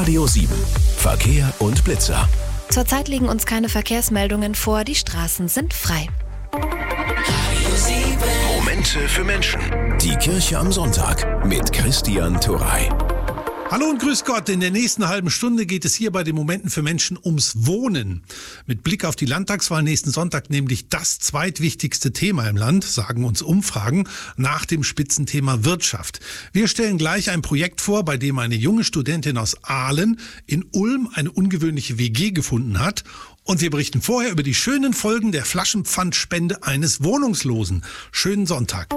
Radio 7. Verkehr und Blitzer. Zurzeit liegen uns keine Verkehrsmeldungen vor, die Straßen sind frei. Momente für Menschen. Die Kirche am Sonntag mit Christian Turrey. Hallo und grüß Gott. In der nächsten halben Stunde geht es hier bei den Momenten für Menschen ums Wohnen. Mit Blick auf die Landtagswahl nächsten Sonntag nämlich das zweitwichtigste Thema im Land, sagen uns Umfragen, nach dem Spitzenthema Wirtschaft. Wir stellen gleich ein Projekt vor, bei dem eine junge Studentin aus Aalen in Ulm eine ungewöhnliche WG gefunden hat. Und wir berichten vorher über die schönen Folgen der Flaschenpfandspende eines Wohnungslosen. Schönen Sonntag.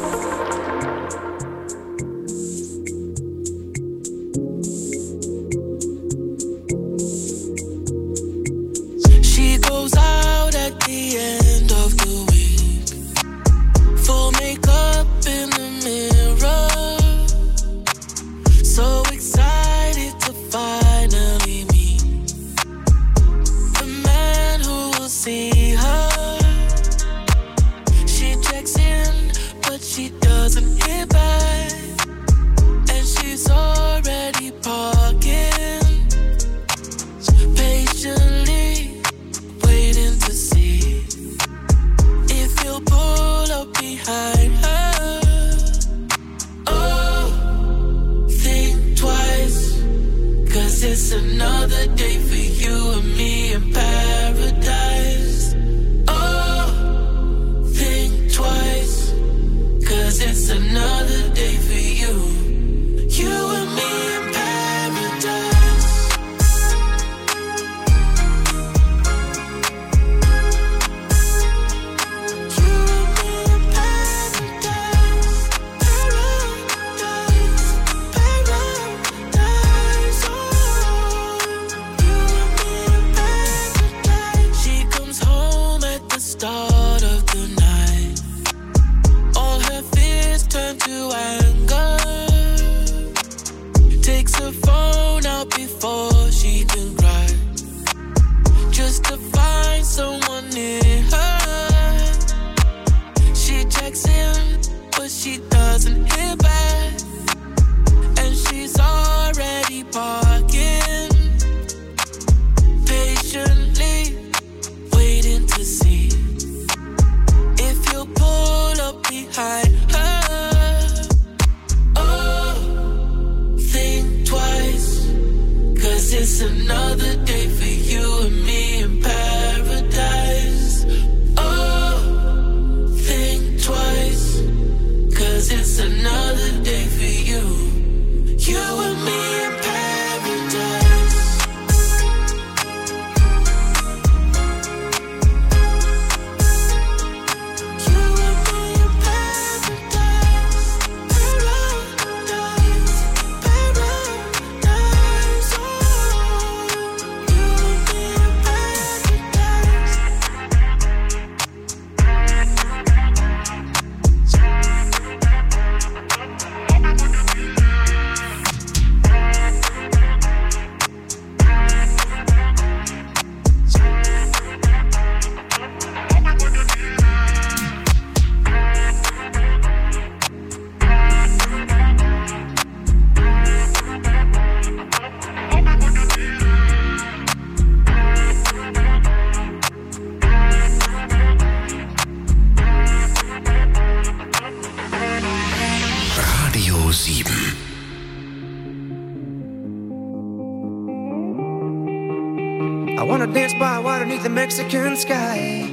The Mexican sky,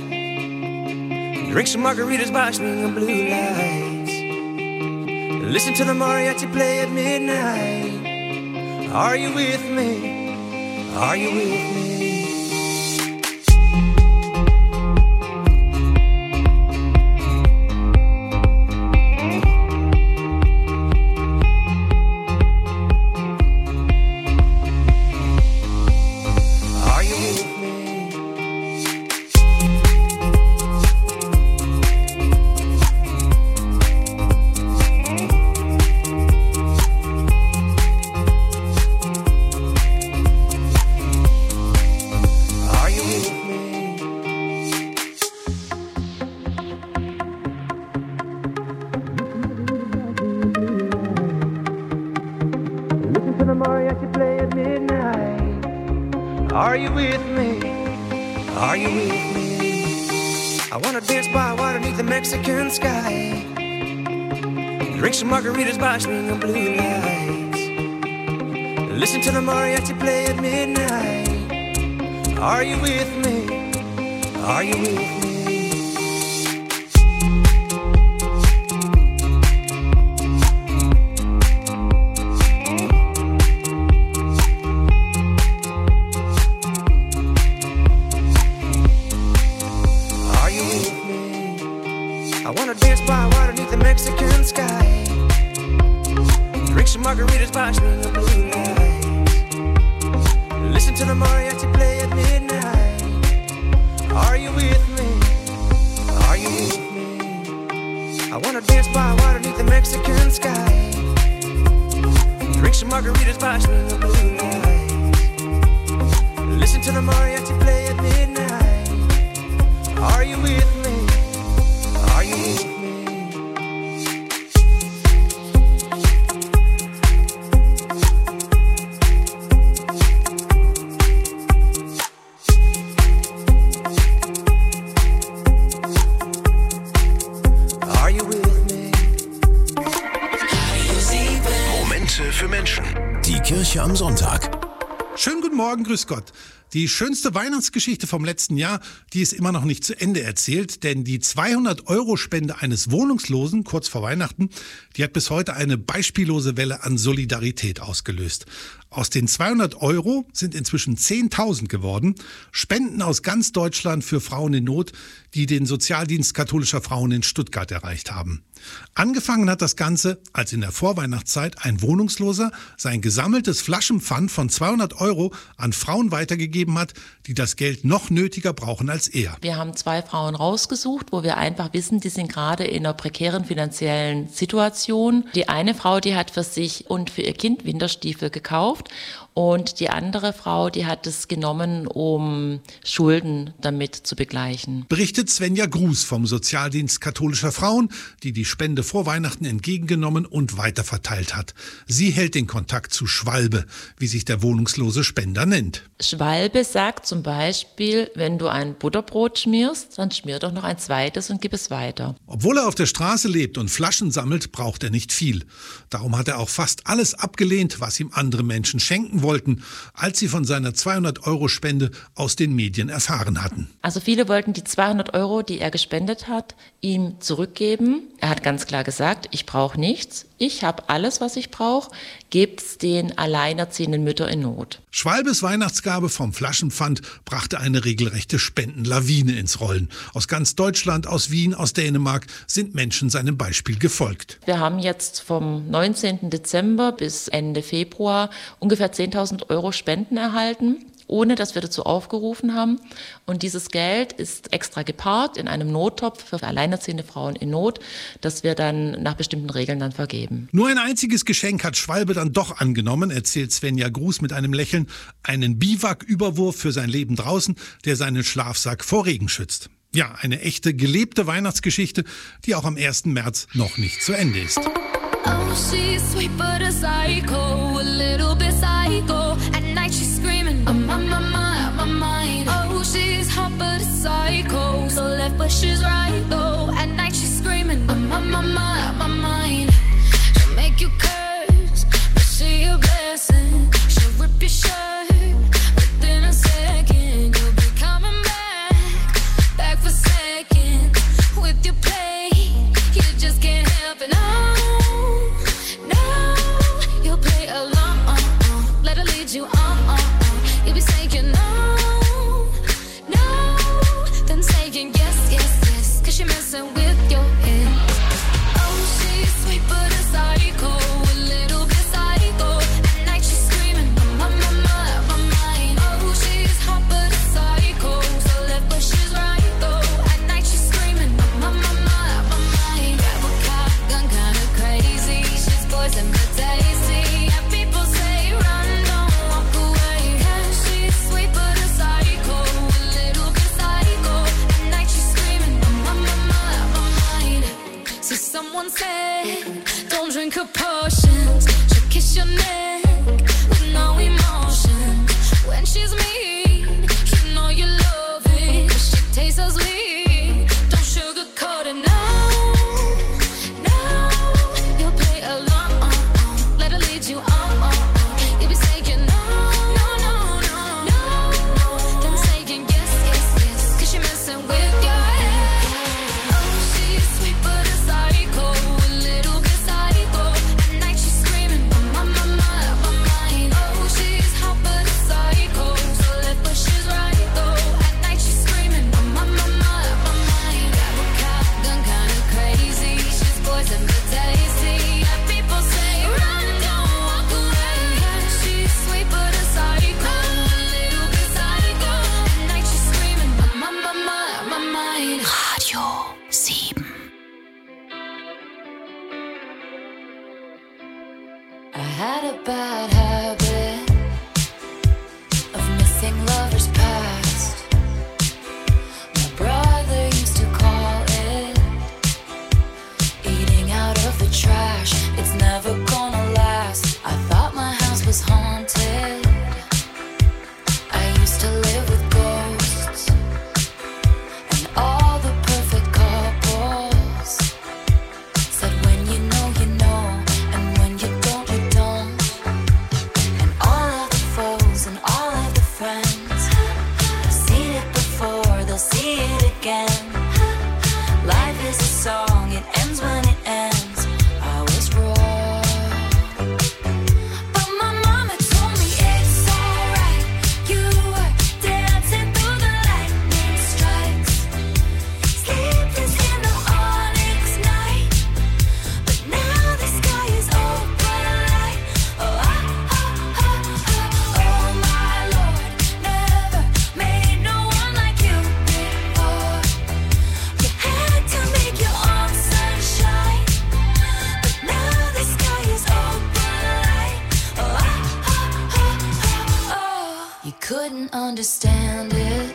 drink some margaritas by swinging blue lights, listen to the mariachi play at midnight. Are you with me? Are you with me? Are you with me? Are you with me? I wanna dance by water beneath the Mexican sky. Drink some margaritas by swinging blue lights. Listen to the mariachi play at midnight. Are you with me? Are you with me? I wanna dance by water beneath the Mexican sky. Drink some margaritas by swinging blue lights. Listen to the mariachi play at midnight. Are you with me? Are you with me? I wanna dance by water beneath the Mexican sky. Drink some margaritas by swinging blue lights. Listen to the mariachi play at midnight. Are you with me? Are you with me? Are you with me? Momente für Menschen. Die Kirche am Sonntag. Schönen guten Morgen, grüß Gott. Die schönste Weihnachtsgeschichte vom letzten Jahr, die ist immer noch nicht zu Ende erzählt, denn die 200-Euro-Spende eines Wohnungslosen kurz vor Weihnachten, die hat bis heute eine beispiellose Welle an Solidarität ausgelöst. Aus den 200 Euro sind inzwischen 10.000 geworden. Spenden aus ganz Deutschland für Frauen in Not, die den Sozialdienst katholischer Frauen in Stuttgart erreicht haben. Angefangen hat das Ganze, als in der Vorweihnachtszeit ein Wohnungsloser sein gesammeltes Flaschenpfand von 200 Euro an Frauen weitergegeben hat, die das Geld noch nötiger brauchen als er. Wir haben 2 Frauen rausgesucht, wo wir einfach wissen, die sind gerade in einer prekären finanziellen Situation. Die eine Frau, die hat für sich und für ihr Kind Winterstiefel gekauft. Und die andere Frau, die hat es genommen, um Schulden damit zu begleichen. Berichtet Svenja Gruß vom Sozialdienst katholischer Frauen, die die Spende vor Weihnachten entgegengenommen und weiterverteilt hat. Sie hält den Kontakt zu Schwalbe, wie sich der wohnungslose Spender nennt. Schwalbe sagt zum Beispiel, wenn du ein Butterbrot schmierst, dann schmier doch noch ein zweites und gib es weiter. Obwohl er auf der Straße lebt und Flaschen sammelt, braucht er nicht viel. Darum hat er auch fast alles abgelehnt, was ihm andere Menschen schenken wollten, als sie von seiner 200-Euro-Spende aus den Medien erfahren hatten. Also viele wollten die 200 Euro, die er gespendet hat, ihm zurückgeben. Er hat ganz klar gesagt, ich brauche nichts, ich habe alles, was ich brauche, gebt's den alleinerziehenden Müttern in Not. Schwalbes Weihnachtsgabe vom Flaschenpfand brachte eine regelrechte Spendenlawine ins Rollen. Aus ganz Deutschland, aus Wien, aus Dänemark sind Menschen seinem Beispiel gefolgt. Wir haben jetzt vom 19. Dezember bis Ende Februar ungefähr 10.000 Euro Spenden erhalten, ohne dass wir dazu aufgerufen haben. Und dieses Geld ist extra geparkt in einem Nottopf für alleinerziehende Frauen in Not, das wir dann nach bestimmten Regeln dann vergeben. Nur ein einziges Geschenk hat Schwalbe dann doch angenommen, erzählt Svenja Gruß mit einem Lächeln. Einen Biwak-Überwurf für sein Leben draußen, der seinen Schlafsack vor Regen schützt. Ja, eine echte, gelebte Weihnachtsgeschichte, die auch am 1. März noch nicht zu Ende ist. Oh, she's sweet but a psycho, a little bit psycho. At night she's screaming, I'm on my mind, my mind. Oh, she's hot but a psycho, so left but she's right though. At night she's screaming, I'm on my mind, my mind. She'll make you curse, but she a blessing. She'll rip your shirt within a second. You'll be coming back for second with your play. You just can't help it. You you'll be saying no, no, then saying yes, yes, yes. couldn't understand it,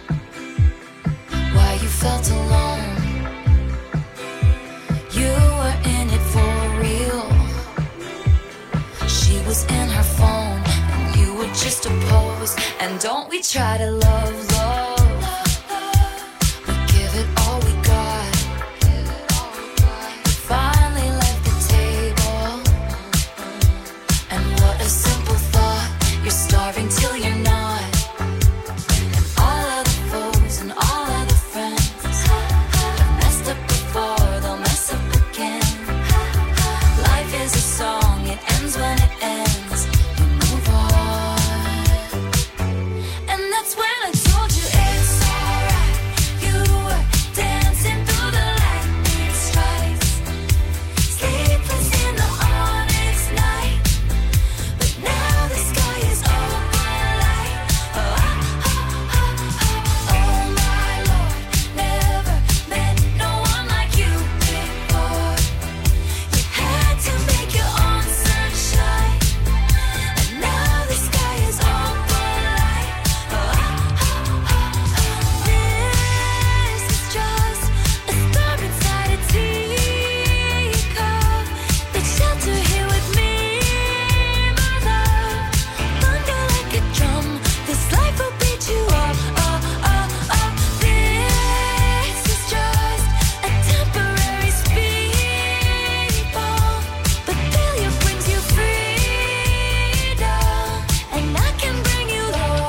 why you felt alone. You were in it for real. She was in her phone and you were just a pose. And don't we try to love, love, we give it all we got. You finally left the table, and what a simple thought. You're starving till you're not. And all of the foes and all of the friends have messed up before, they'll mess up again. Life is a song, it ends when it ends. You move on. And that's when I told you it's alright. You were dancing through the lightning strikes, sleepless in the onyx night. But now the sky is open light. Oh, my Lord, never met no one like you before. You had to make your own sunshine, and now the sky is open light. This is just a star inside a teacup. Take shelter here with me, my love. Thunder like a drum, this life will beat you up. This is just a temporary speed bump, but failure brings you freedom, and I can bring you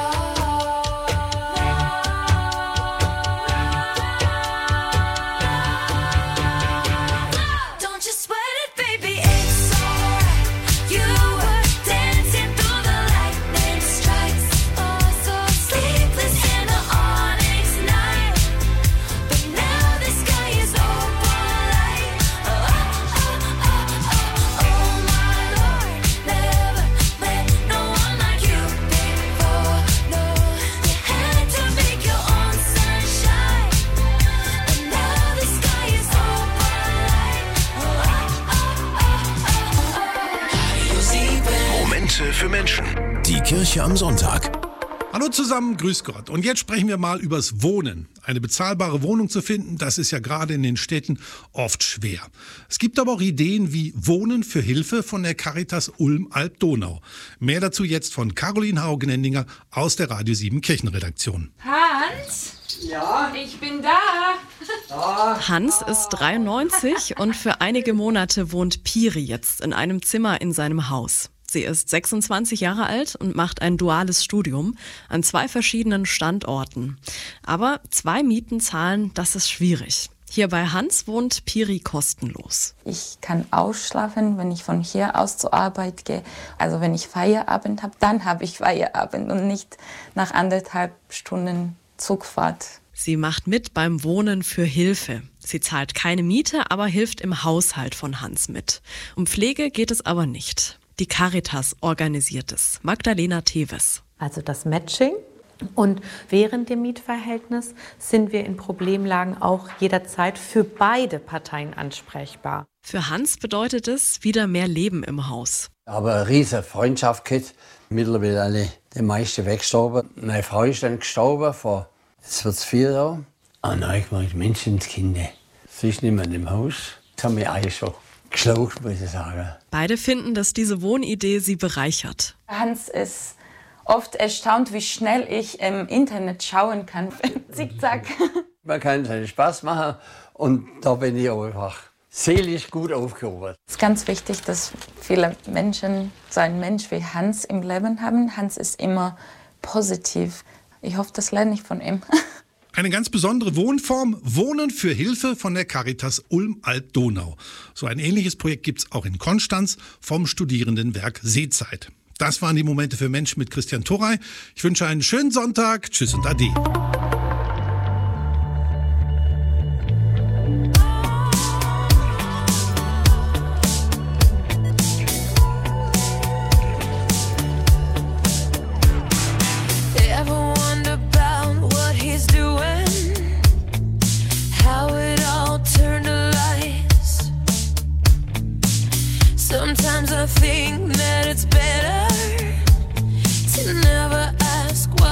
love. Don't you sweat it, baby, it's alright. You were dancing through the lightning strikes, so sleepless in the onyx night. But now the sky is open light. Oh, my Lord, never met no one like you before. No, you had to make your own sunshine, and now the sky is open light. Momente für Menschen. Die Kirche am Sonntag. Hallo zusammen, grüß Gott. Und jetzt sprechen wir mal übers Wohnen. Eine bezahlbare Wohnung zu finden, das ist ja gerade in den Städten oft schwer. Es gibt aber auch Ideen wie Wohnen für Hilfe von der Caritas Ulm-Alb-Donau. Mehr dazu jetzt von Caroline Haugenendinger aus der Radio 7 Kirchenredaktion. Hans? Ja? Ich bin da. Hans ist 93 und für einige Monate wohnt Piri jetzt in einem Zimmer in seinem Haus. Sie ist 26 Jahre alt und macht ein duales Studium an 2 verschiedenen Standorten. Aber 2 Mieten zahlen, das ist schwierig. Hier bei Hans wohnt Piri kostenlos. Ich kann ausschlafen, wenn ich von hier aus zur Arbeit gehe. Also wenn ich Feierabend habe, dann habe ich Feierabend und nicht nach 1,5 Stunden Zugfahrt. Sie macht mit beim Wohnen für Hilfe. Sie zahlt keine Miete, aber hilft im Haushalt von Hans mit. Um Pflege geht es aber nicht. Die Caritas organisiert es. Magdalena Teves. Also das Matching. Und während dem Mietverhältnis sind wir in Problemlagen auch jederzeit für beide Parteien ansprechbar. Für Hans bedeutet es wieder mehr Leben im Haus. Aber eine riesige Freundschaft gehabt. Mittlerweile alle die meisten weggestorben. Meine Frau ist dann gestorben vor, jetzt wird es 4 Jahre. Und dann habe ich gemeint, Menschenskinder, sie ist nicht mehr in dem Haus. Das haben wir eigentlich schon geschlaucht, muss ich sagen. Beide finden, dass diese Wohnidee sie bereichert. Hans ist oft erstaunt, wie schnell ich im Internet schauen kann. Zickzack. Man kann seinen Spaß machen und da bin ich einfach seelisch gut aufgehoben. Es ist ganz wichtig, dass viele Menschen so einen Mensch wie Hans im Leben haben. Hans ist immer positiv. Ich hoffe, das lerne ich von ihm. Eine ganz besondere Wohnform, Wohnen für Hilfe von der Caritas Ulm-Alb-Donau. So ein ähnliches Projekt gibt es auch in Konstanz vom Studierendenwerk Seezeit. Das waren die Momente für Menschen mit Christian Thorey. Ich wünsche einen schönen Sonntag. Tschüss und Ade. Sometimes I think that it's better to never ask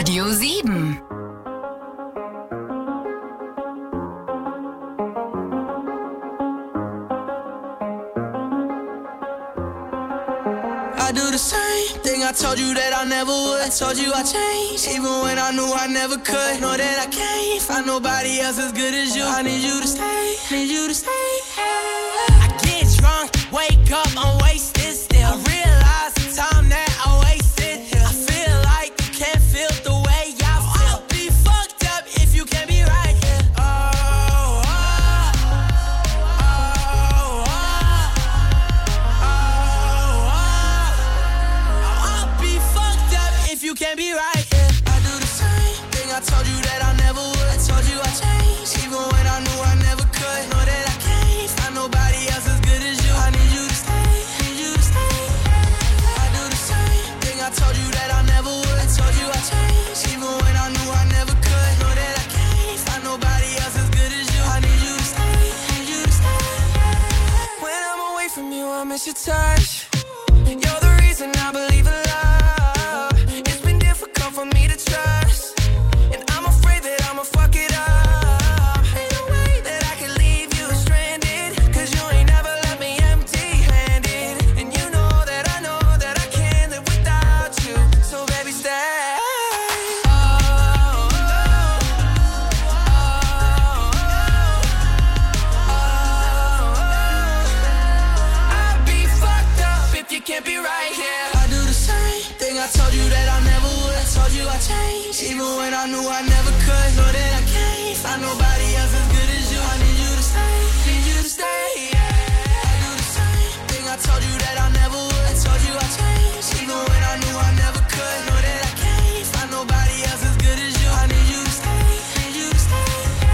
Radio 7. I do the same thing I told you that I never would. I told you I changed, even when I knew I never could. Know that I can't find nobody else as good as you. I need you to stay, need you to stay. I get drunk, wake up, I'm wasted still. I realize the time that I wasted here. I feel like you can't feel the way I feel. I'll be fucked up if you can't be right here. You can't be right, yeah. I do the same thing I told you that I never would. I told you I changed, even when I knew I never could. Know that I can't find nobody else as good as you. I need you to stay, need you to stay. I do the same thing I told you that I never would. I told you I changed, even when I knew I never could. Know that I can't find nobody else as good as you. I need you to stay, need you to stay. When I'm away from you, I miss your touch. You're the reason I believe in love. For me to trust, and I'm afraid that I'ma fuck it up. Ain't no way that I can leave you stranded, cause you ain't never left me empty-handed. And you know that I can't live without you. So baby, stay. I'd be fucked up if you can't be right here. I do the same thing I told you that I never would. Told you I changed, even when I knew I never could. Know that I can't find nobody else as good as you. I need you to stay, need you to stay. I do the same thing I told you that I never would. I told you I changed, even when I knew I never could. Know that I can't find nobody else as good as you. I need you to stay, need you to stay.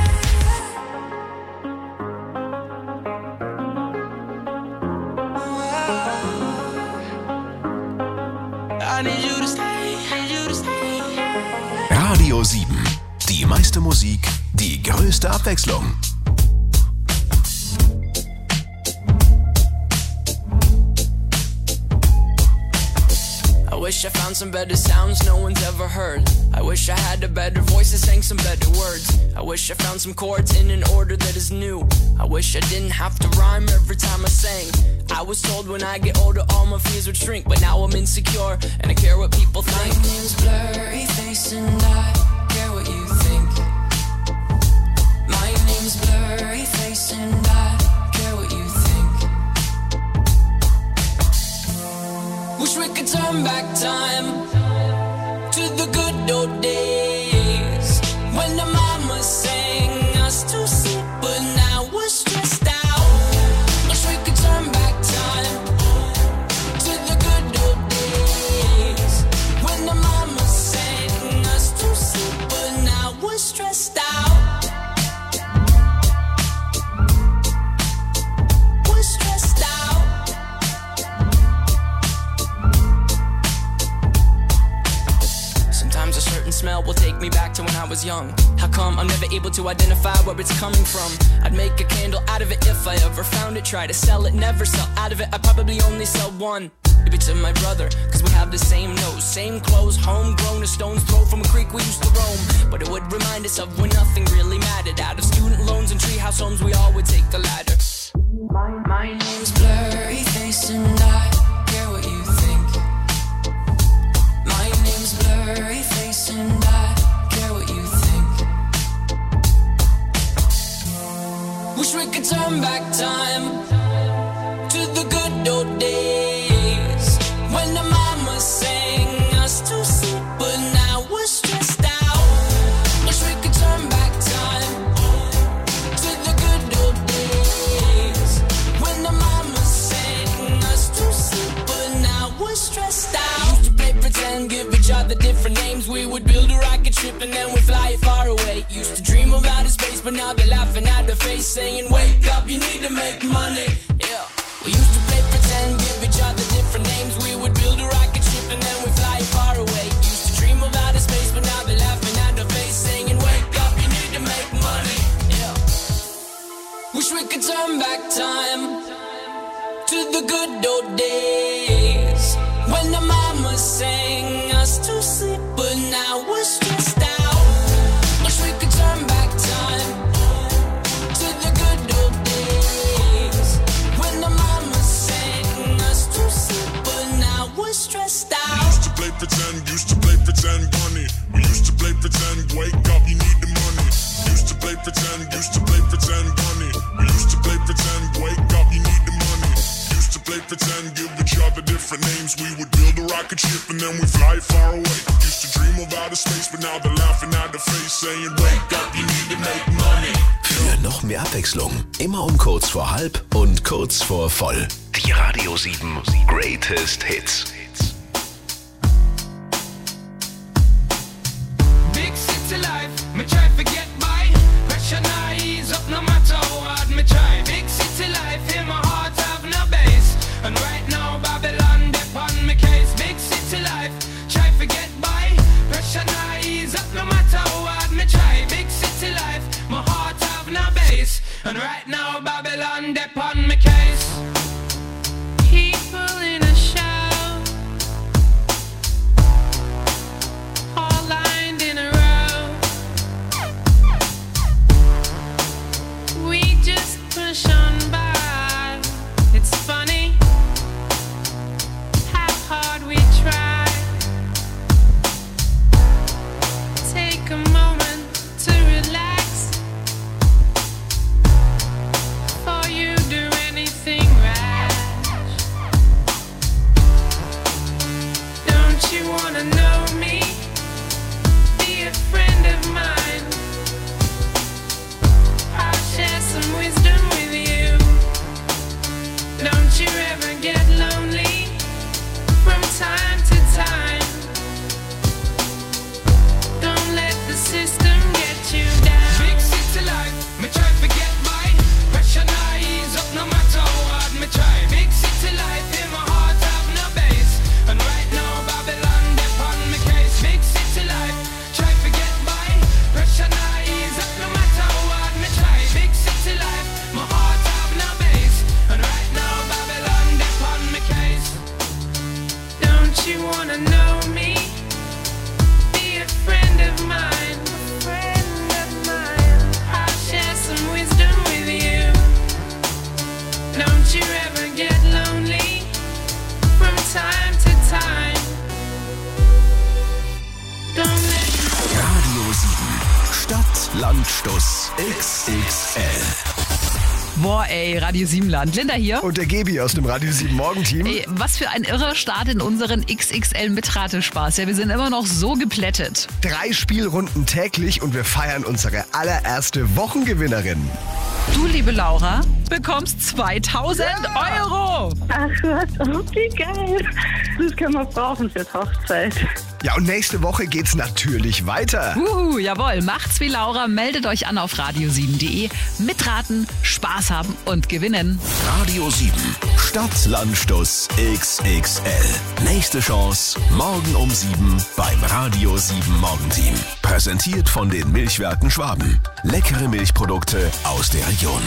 I need you to stay. Radio 7. Die meiste Musik, die größte Abwechslung. I wish I found some better sounds no one's ever heard. I wish I had a better voice that sang some better words. I wish I found some chords in an order that is new. I wish I didn't have to rhyme every time I sang. I was told when I get older all my fears would shrink, but now I'm insecure and I care what people think. My name's Blurry Face and I care what you think. My name's Blurry Face and I care what you think. Wish we could turn back time to the good old days when the mama sang us to sleep, but now we're stressed out. Wish we could turn back time to the good old days when the mama sang us to sleep, but now we're stressed out. We're stressed out. Sometimes a certain smell will take me back to when I was young. How come I'm never able to identify where it's coming from? I'd make a candle out of it if I ever found it. Try to sell it, never sell out of it. I'd probably only sell one. Maybe to my brother, cause we have the same nose, same clothes, homegrown, a stone's throw from a creek we used to roam. But it would remind us of when nothing really mattered. Out of student loans and treehouse homes, we all would take the ladder. My name's Blurry Face and I care what you think. My name's Blurry Face and I care what you think. Wish we could turn back time to the good old days when the mama sang us to sleep, but now we're stressed out. Wish we could turn back time to the good old days when the mama sang us to sleep, but now we're stressed out. Used to play pretend, give each other different names. We would build a rocket ship and then we'd fly it far away. Used to dream of outer space, but now they're laughing at the face, saying, wake up, you need to make money. Yeah. We used to play pretend, give each other different names. We would build a rocket ship and then we'd fly it far away. Used to dream of outer space, but now they're laughing at the face, saying, wake up, you need to make money. Yeah. Wish we could turn back time to the good old days when the mama sang us to sleep, but now we're stressed. play pretend, give each other different names. We would build a rocket ship and then we fly far away. Used to dream of outer space, but now they're laughing at the face, saying, wake up, you need to make money. Für noch mehr Abwechslung, immer um kurz vor halb und kurz vor voll. Die Radio 7 Greatest Hits. Big city life, me try forget my pressure now ease up no matter how hard me try. Big city life, in my heart have no base. And right now Babylon dip on me case. Big city life, try forget by pressure now ease up no matter how hard me try. Big city life, my heart have no base. And right now Babylon dip on me case. People in a show, all lined in a row. We just push on by. It's funny how hard we try. Take a moment to relax before you do anything rash. Don't you wanna know me? Be a friend of mine. I'll share some wisdom with you. Don't you ever get lonely from time to time. Don't let the system get you down. Big city life, me try forget my pressure now ease up no matter how hard me try. Big city life, in my heart have no base. And right now Babylon dip on me case. Big city life, try forget my pressure now ease up no matter how hard me try. Big city life, my heart have no base. And right now Babylon dip on me case. Don't you wanna know me? Be a friend of mine. I'll share some wisdom with you. Don't you ever get lonely from time to time. Don't let Radio 7 Stadt, Land, Stuss XXL. Boah, ey, Radio 7 Land. Linda hier. Und der Gebi aus dem Radio 7 Morgenteam. Ey, was für ein irrer Start in unseren XXL Mitratespaß. Ja, wir sind immer noch so geplättet. 3 Spielrunden täglich und wir feiern unsere allererste Wochengewinnerin. Du, liebe Laura, bekommst 2000 Euro. Ach was, okay, geil. Das können wir brauchen für die Hochzeit. Ja, und nächste Woche geht's natürlich weiter. Jawohl, macht's wie Laura, meldet euch an auf radio7.de. Mitraten, Spaß haben und gewinnen. Radio 7 Stadt, Land, Stuss XXL. Nächste Chance morgen um 7 beim Radio 7 Morgenteam. Präsentiert von den Milchwerken Schwaben. Leckere Milchprodukte aus der Region.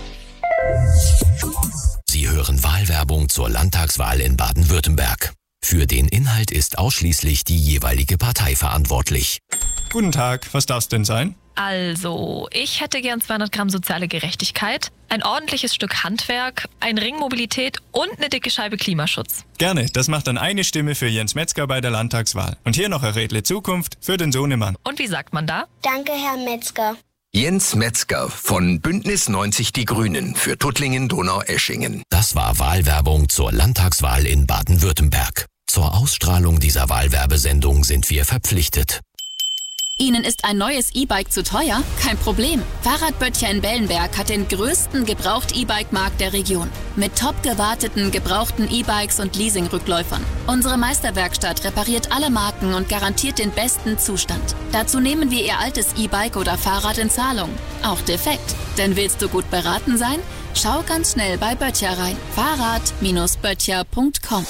Sie hören Wahlwerbung zur Landtagswahl in Baden-Württemberg. Für den Inhalt ist ausschließlich die jeweilige Partei verantwortlich. Guten Tag, was darf's denn sein? Also, ich hätte gern 200 Gramm soziale Gerechtigkeit, ein ordentliches Stück Handwerk, ein Ring Mobilität und eine dicke Scheibe Klimaschutz. Gerne, das macht dann eine Stimme für Jens Metzger bei der Landtagswahl. Und hier noch ein Rädle Zukunft für den Sohnemann. Und wie sagt man da? Danke, Herr Metzger. Jens Metzger von Bündnis 90 Die Grünen für Tuttlingen-Donaueschingen. Das war Wahlwerbung zur Landtagswahl in Baden-Württemberg. Zur Ausstrahlung dieser Wahlwerbesendung sind wir verpflichtet. Ihnen ist ein neues E-Bike zu teuer? Kein Problem. Fahrradböttcher in Bellenberg hat den größten Gebraucht-E-Bike-Markt der Region. Mit top gewarteten, gebrauchten E-Bikes und Leasing-Rückläufern. Unsere Meisterwerkstatt repariert alle Marken und garantiert den besten Zustand. Dazu nehmen wir Ihr altes E-Bike oder Fahrrad in Zahlung. Auch defekt. Denn willst du gut beraten sein? Schau ganz schnell bei Böttcher rein. Fahrrad-böttcher.com.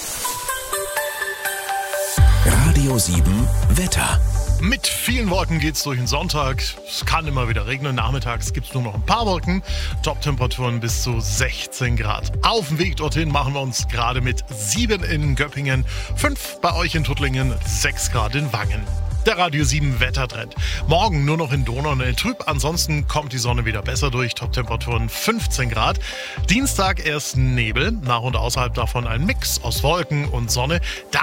Radio 7 Wetter. Mit vielen Wolken geht's durch den Sonntag. Es kann immer wieder regnen. Nachmittags gibt's nur noch ein paar Wolken. Top-Temperaturen bis zu 16 Grad. Auf dem Weg dorthin machen wir uns gerade mit 7 in Göppingen, 5 bei euch in Tuttlingen, 6 Grad in Wangen. Der Radio 7 Wettertrend. Morgen nur noch in Donau trüb, ansonsten kommt die Sonne wieder besser durch. Top-Temperaturen 15 Grad. Dienstag erst Nebel, nach und außerhalb davon ein Mix aus Wolken und Sonne.